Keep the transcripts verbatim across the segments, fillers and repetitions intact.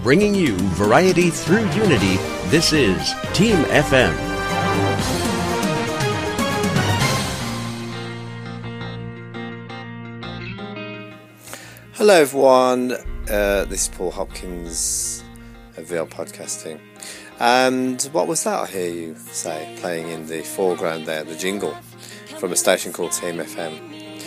Bringing you variety through unity, this is Team F M. Hello everyone, uh, this is Paul Hopkins of V L Podcasting. And what was that I hear you say, playing in the foreground there, the jingle from a station called Team F M.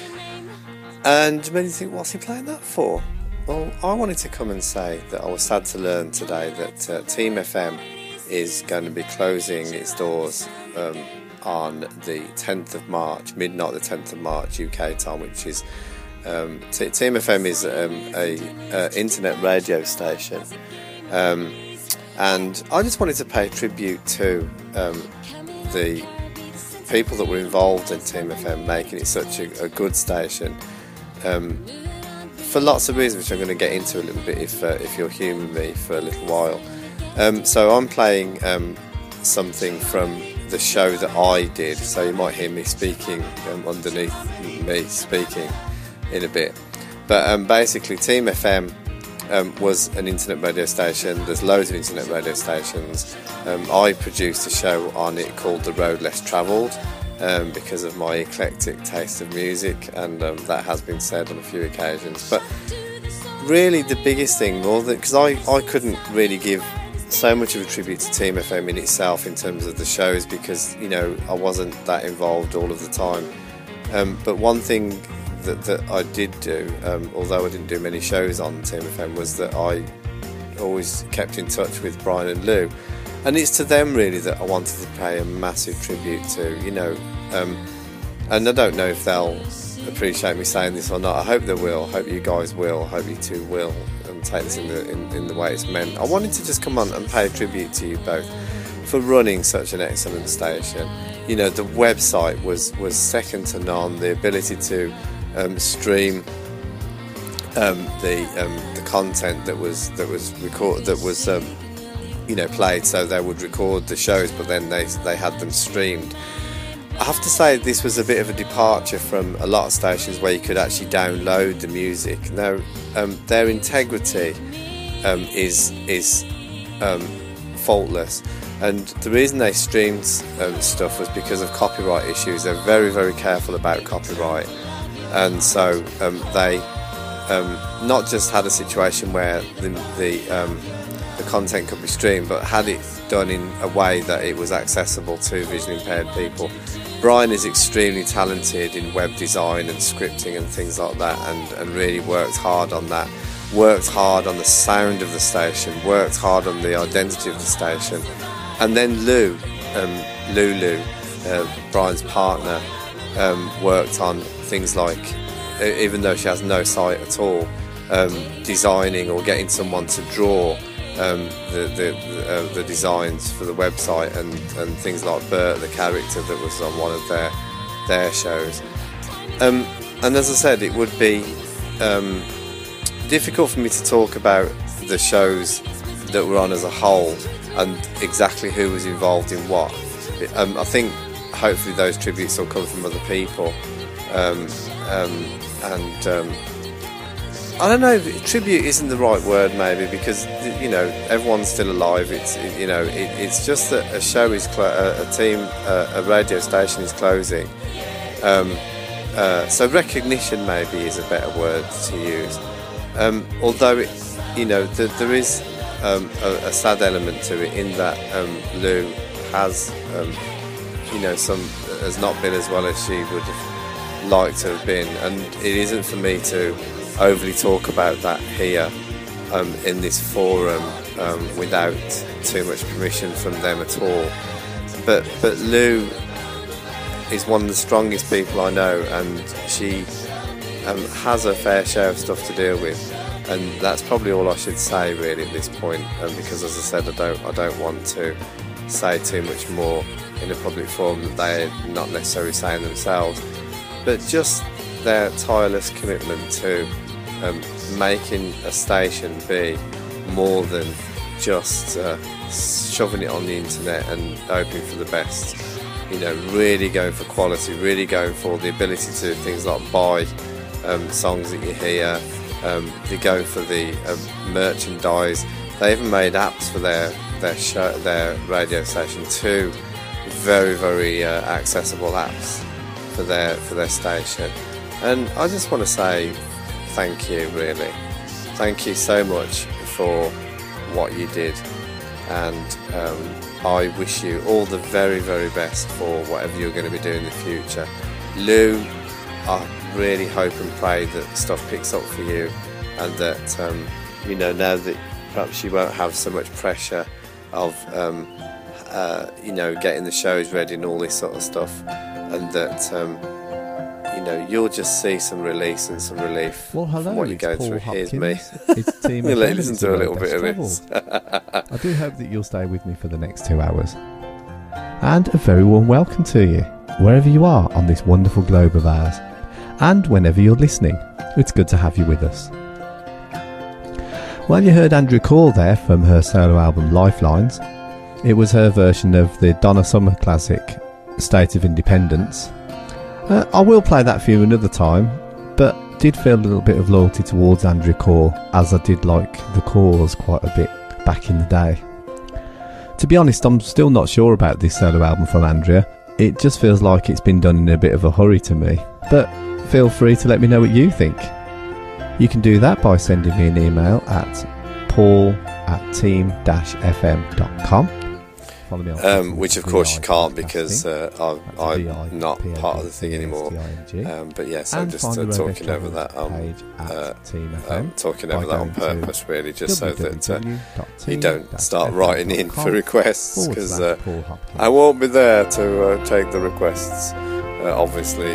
And many think, what's he playing that for? Well, I wanted to come and say that I was sad to learn today that uh, Team F M is going to be closing its doors um, on the tenth of March, midnight the tenth of March U K time, which is um, T- Team F M is um, a uh, internet radio station, um, and I just wanted to pay tribute to um, the people that were involved in Team F M, making it such a, a good station. Um, for lots of reasons, which I'm going to get into a little bit if uh, if you'll humour me for a little while. Um, so I'm playing um, something from the show that I did, so you might hear me speaking um, underneath me speaking in a bit. But um, basically, Team F M um, was an internet radio station. There's loads of internet radio stations. Um, I produced a show on it called The Road Less Travelled, Um, because of my eclectic taste of music, and um, that has been said on a few occasions. But really the biggest thing, more than because I, I couldn't really give so much of a tribute to Team F M in itself in terms of the shows, because you know I wasn't that involved all of the time. Um, but one thing that, that I did do, um, although I didn't do many shows on Team F M, was that I always kept in touch with Brian and Lou. And it's to them really that I wanted to pay a massive tribute to, you know, um, and I don't know if they'll appreciate me saying this or not. I hope they will. I hope you guys will. I hope you two will, and take this in the in, in the way it's meant. I wanted to just come on and pay a tribute to you both for running such an excellent station. You know, the website was was second to none. The ability to um, stream um, the um, the content that was that was record that was. Um, you know, played, so they would record the shows, but then they they had them streamed. I have to say this was a bit of a departure from a lot of stations where you could actually download the music. Now, um, their integrity um, is is um, faultless, and the reason they streamed um, stuff was because of copyright issues. They're very very careful about copyright, and so um, they um, not just had a situation where the, the um, the content could be streamed, but had it done in a way that it was accessible to visually impaired people. Brian is extremely talented in web design and scripting and things like that, and, and really worked hard on that, worked hard on the sound of the station, worked hard on the identity of the station. And then Lou, um, Lulu, uh, Brian's partner, um, worked on things like, even though she has no sight at all, um, designing or getting someone to draw Um, the the, uh, the designs for the website, and, and things like Bert, the character that was on one of their their shows. Um, and as I said, it would be um, difficult for me to talk about the shows that were on as a whole and exactly who was involved in what. Um, I think hopefully those tributes will come from other people, um, um, and um, I don't know, tribute isn't the right word maybe, because you know everyone's still alive. It's you know it, it's just that a show is clo- a, a team uh, a radio station is closing. Um, uh, so recognition maybe is a better word to use. Um, although it, you know the, there is um, a, a sad element to it in that um, Lou has um, you know some has not been as well as she would have liked to have been, and it isn't for me to overly talk about that here um, in this forum um, without too much permission from them at all. But but Lou is one of the strongest people I know, and she um, has a fair share of stuff to deal with, and that's probably all I should say really at this point. Um, because as I said, I don't I don't want to say too much more in a public forum that they're not necessarily saying themselves, but just their tireless commitment to Um, making a station be more than just uh, shoving it on the internet and hoping for the best. You know, really going for quality, really going for the ability to do things like buy um, songs that you hear. Um, they go for the uh, merchandise. they even made apps for their their show, their radio station too. Very, very uh, accessible apps for their for their station. And I just want to say thank you, really. Thank you so much for what you did, and um, I wish you all the very, very best for whatever you're going to be doing in the future. Lou, I really hope and pray that stuff picks up for you, and that um, you know, now that perhaps you won't have so much pressure of um, uh, you know, getting the shows ready and all this sort of stuff, and that um, you know, you'll just see some release and some relief well, hello, from what you go Paul through. Hopkins. Here's me. It's Team We'll F M, listen it's to a your little best bit of this. I do hope that you'll stay with me for the next two hours. And a very warm welcome to you, wherever you are on this wonderful globe of ours. And whenever you're listening, it's good to have you with us. Well, you heard Andrea Corr there from her solo album Lifelines. It was her version of the Donna Summer classic, State of Independence. Uh, I will play that for you another time, but did feel a little bit of loyalty towards Andrea Corr, as I did like the Corrs quite a bit back in the day. To be honest, I'm still not sure about this solo album from Andrea. It just feels like it's been done in a bit of a hurry to me, but feel free to let me know what you think. You can do that by sending me an email at paul at team dash f m dot com. Follow me on Um, which of course you can't, because uh, I'm, I'm not part of the thing anymore. Um, but yes, I'm just uh, talking over that on uh, um, talking over that on purpose, really, just so that uh, you don't start writing in for requests, because uh, I won't be there to uh, take the requests, uh, obviously.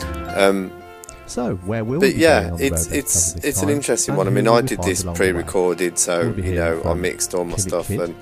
Um, So where will but we yeah, be it's it's it's an interesting one. I mean, I did this pre-recorded, so you know, I mixed all my stuff and.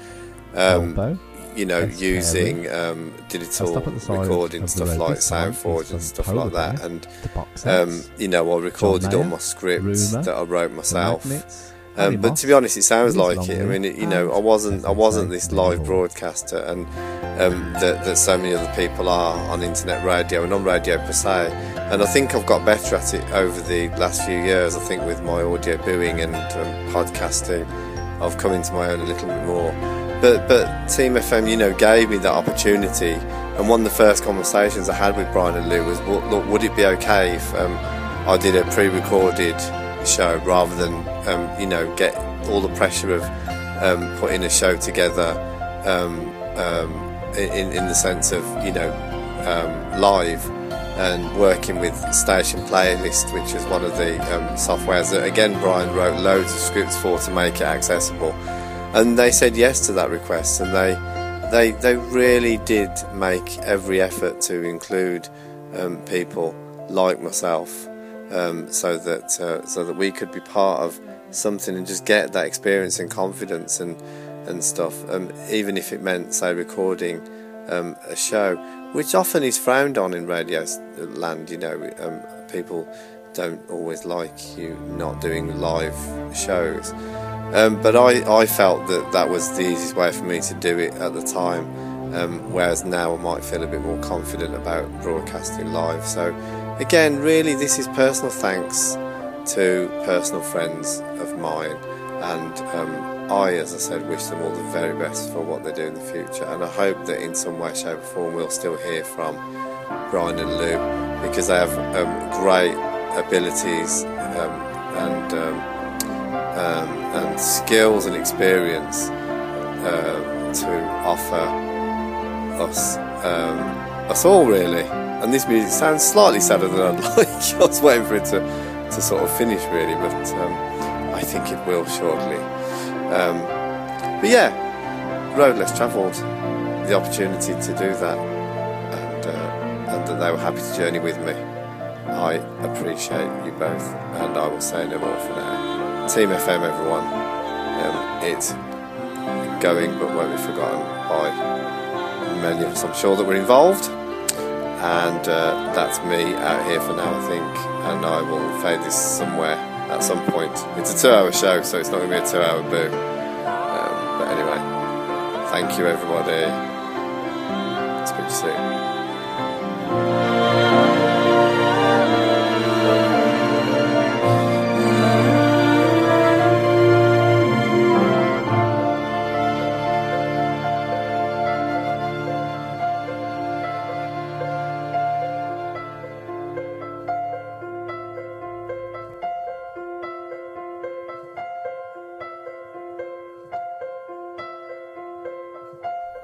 Um, you know, using um, digital recording stuff like Soundforge and stuff like that, and um, you know, I recorded all my scripts that I wrote myself. Um, but to be honest, it sounds like it. I mean, it, you know, I wasn't I wasn't this live broadcaster, and um, that that so many other people are on internet radio and on radio per se. And I think I've got better at it over the last few years. I think with my audio booing and um, podcasting, I've come into my own a little bit more. But but Team F M, you know, gave me that opportunity, and one of the first conversations I had with Brian and Lou was, well, look, would it be okay if um, I did a pre-recorded show rather than, um, you know, get all the pressure of um, putting a show together um, um, in, in the sense of, you know, um, live, and working with Station Playlist, which is one of the um, softwares that, again, Brian wrote loads of scripts for to make it accessible. And they said yes to that request, and they they they really did make every effort to include um, people like myself, um, so that uh, so that we could be part of something and just get that experience and confidence and and stuff. Um, even if it meant, say, recording um, a show, which often is frowned on in radio land. You know, um, people don't always like you not doing live shows. Um, but I, I felt that that was the easiest way for me to do it at the time, um, whereas now I might feel a bit more confident about broadcasting live. So again, really, this is personal thanks to personal friends of mine, and um, I, as I said, wish them all the very best for what they do in the future, and I hope that in some way, shape or form we'll still hear from Brian and Lou, because they have um, great abilities um, and um, Um, and skills and experience uh, to offer us um, us all, really. And this music sounds slightly sadder than I'd like. I was waiting for it to, to sort of finish, really, but um, I think it will shortly. Um, but yeah, road less travelled, the opportunity to do that, and, uh, and that they were happy to journey with me. I appreciate you both, and I will say no more for now. Team F M, everyone. Um, it's going but won't be forgotten by many of us, I'm sure, that were involved. And uh, that's me out here for now, I think. And I will fade this somewhere at some point. It's a two-hour show, so it's not going to be a two-hour boo. Um, but anyway, thank you, everybody. Speak to you soon.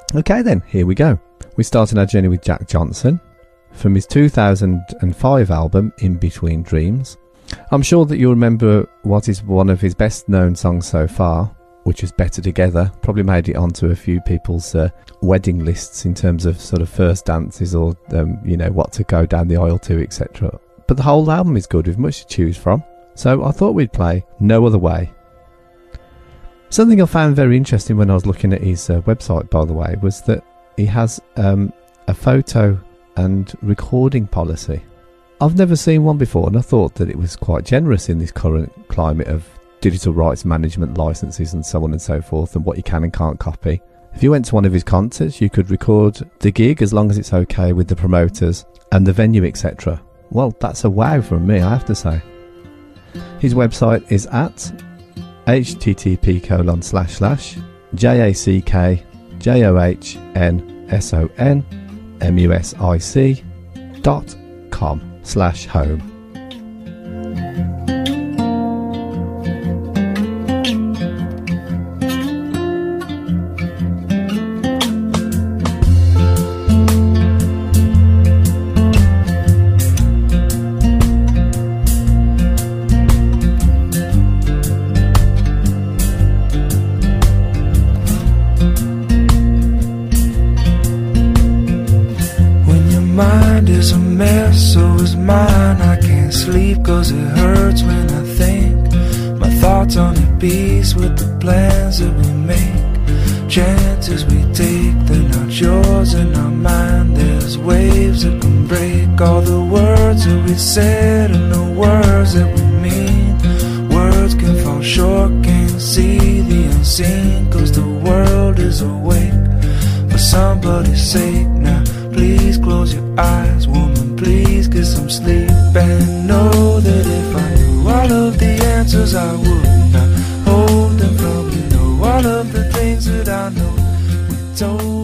Okay then, here we go. We started our journey with Jack Johnson from his two thousand five album In Between Dreams. I'm sure that you'll remember what is one of his best known songs so far, which was Better Together. Probably made it onto a few people's uh, wedding lists in terms of sort of first dances or um, you know, what to go down the aisle to, et cetera. But the whole album is good with much to choose from, so I thought we'd play No Other Way. Something I found very interesting when I was looking at his uh, website, by the way, was that he has um, a photo and recording policy. I've never seen one before, and I thought that it was quite generous in this current climate of digital rights management licenses and so on and so forth, and what you can and can't copy. If you went to one of his concerts, you could record the gig as long as it's okay with the promoters and the venue, et cetera. Well, that's a wow from me, I have to say. His website is at http colon slash slash jack johnson music dot com slash home. Is a mess, so is mine. I can't sleep cause it hurts when I think. My thoughts on a piece with the plans that we make. Chances we take, they're not yours and not mine. There's waves that can break all the words that we said and the words that we mean. Words can fall short, can't see the unseen, cause the world is awake for somebody's sake. Now please close your eyes, woman, please get some sleep. And know that if I knew all of the answers, I would not hold them from you. Know all of the things that I know we told